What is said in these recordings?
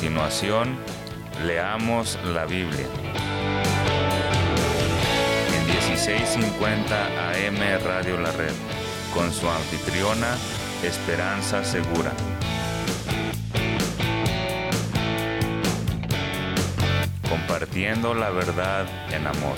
continuación, leamos la Biblia. En 1650 AM Radio La Red, con su anfitriona Esperanza Segura. Compartiendo la verdad en amor.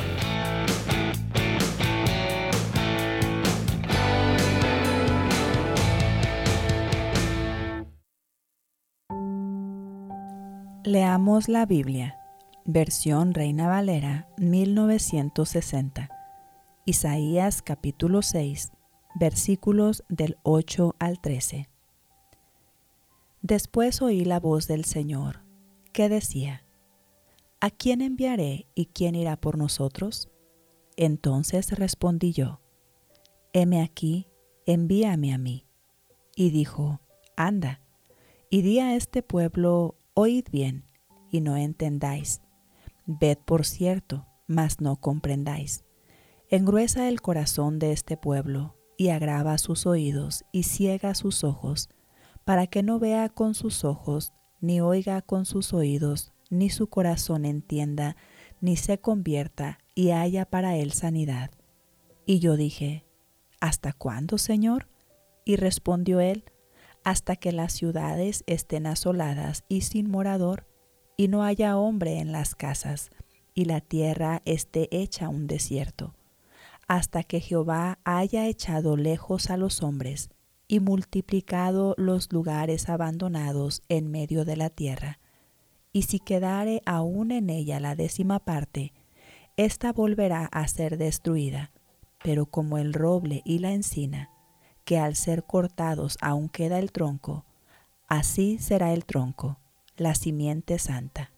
Leamos la Biblia, versión Reina Valera 1960, Isaías capítulo 6, versículos del 8 al 13. Después oí la voz del Señor, que decía: ¿A quién enviaré y quién irá por nosotros? Entonces respondí yo: heme aquí, envíame a mí. Y dijo: anda, y di a este pueblo: oíd bien, y no entendáis. Ved por cierto, mas no comprendáis. Engruesa el corazón de este pueblo, y agrava sus oídos, y ciega sus ojos, para que no vea con sus ojos, ni oiga con sus oídos, ni su corazón entienda, ni se convierta, y haya para él sanidad. Y yo dije: ¿hasta cuándo, Señor? Y respondió él: hasta que las ciudades estén asoladas y sin morador, y no haya hombre en las casas, y la tierra esté hecha un desierto, hasta que Jehová haya echado lejos a los hombres, y multiplicado los lugares abandonados en medio de la tierra. Y si quedare aún en ella la 10ª parte, ésta volverá a ser destruida, pero como el roble y la encina, que al ser cortados aún queda el tronco, así será el tronco, la simiente santa.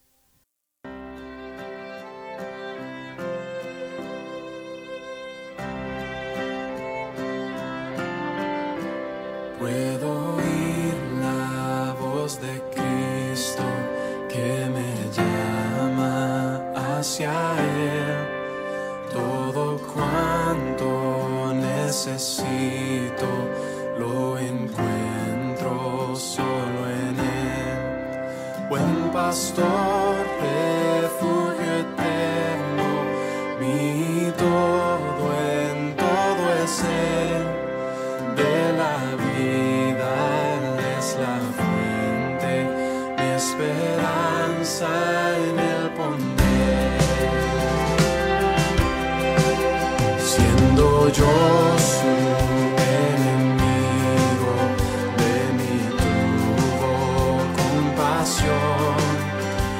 Puedo oír la voz de Cristo que me llama hacia Él. Todo cuanto necesito lo encuentro solo en Él. Buen pastor, refugio eterno, mi todo en todo es Él. De la vida Él es la fuente, mi esperanza en Él pondré. Siendo yo su enemigo, de mí tuvo compasión,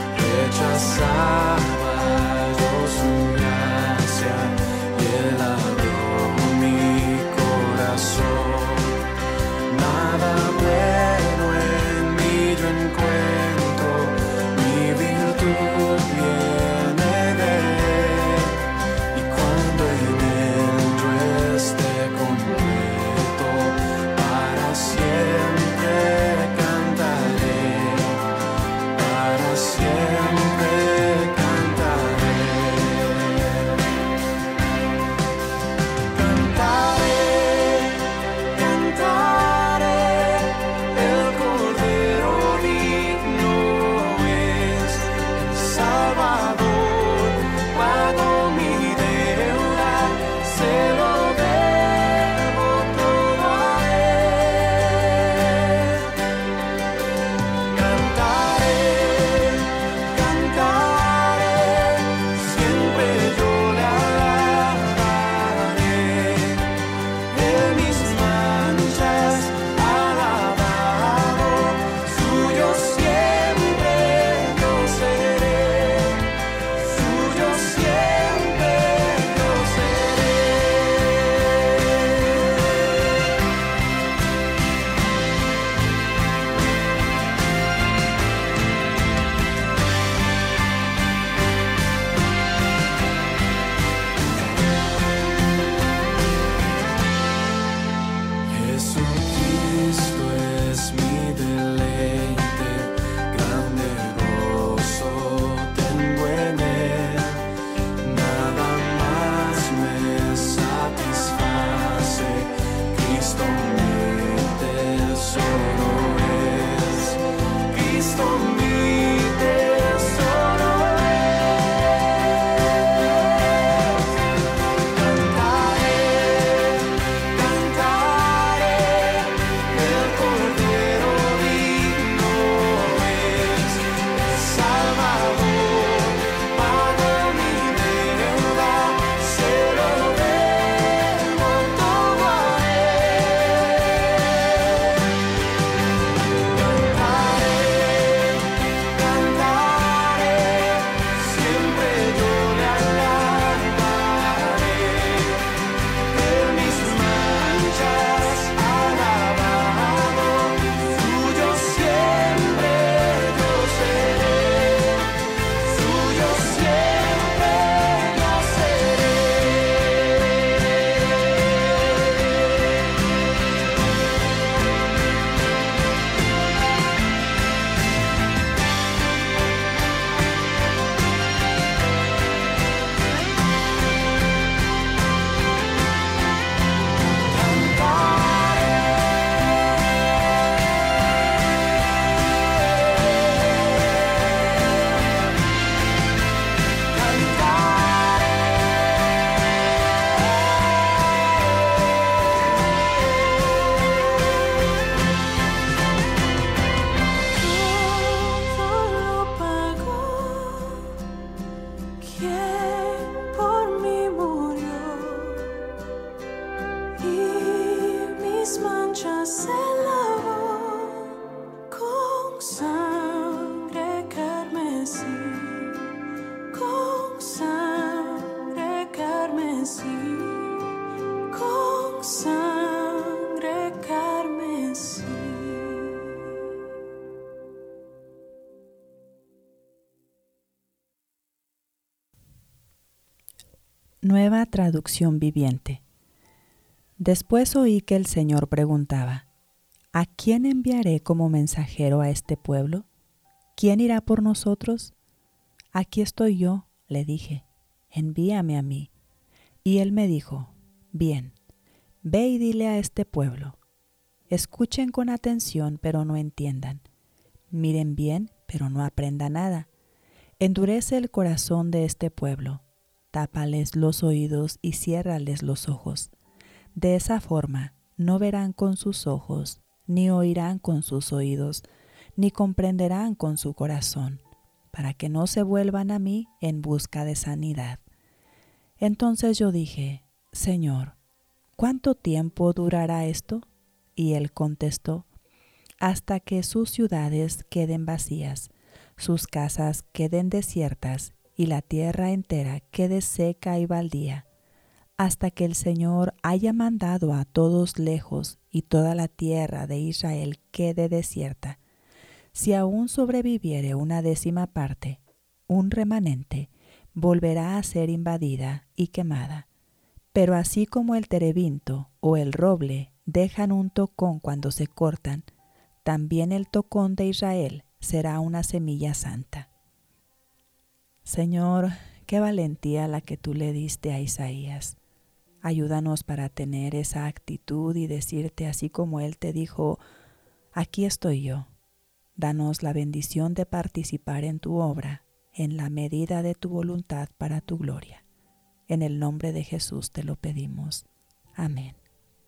Nueva Traducción Viviente. Después oí que el Señor preguntaba: ¿A quién enviaré como mensajero a este pueblo? ¿Quién irá por nosotros? Aquí estoy yo, le dije, envíame a mí. Y él me dijo: Bien, ve y dile a este pueblo: escuchen con atención, pero no entiendan. Miren bien, pero no aprendan nada. Endurece el corazón de este pueblo. Tápales los oídos y ciérrales los ojos. De esa forma no verán con sus ojos, ni oirán con sus oídos, ni comprenderán con su corazón, para que no se vuelvan a mí en busca de sanidad. Entonces yo dije: Señor, ¿cuánto tiempo durará esto? Y él contestó: hasta que sus ciudades queden vacías, sus casas queden desiertas y la tierra entera quede seca y baldía, hasta que el Señor haya mandado a todos lejos y toda la tierra de Israel quede desierta. Si aún sobreviviere una 10ª parte, un remanente, volverá a ser invadida y quemada. Pero así como el terebinto o el roble dejan un tocón cuando se cortan, también el tocón de Israel será una semilla santa. Señor, qué valentía la que tú le diste a Isaías. Ayúdanos para tener esa actitud y decirte así como él te dijo: aquí estoy yo. Danos la bendición de participar en tu obra, en la medida de tu voluntad para tu gloria. En el nombre de Jesús te lo pedimos. Amén.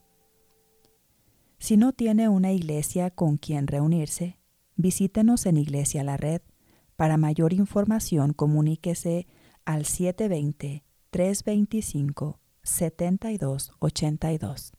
Si no tiene una iglesia con quien reunirse, visítenos en Iglesia La Red. Para mayor información, comuníquese al 720-325-7282.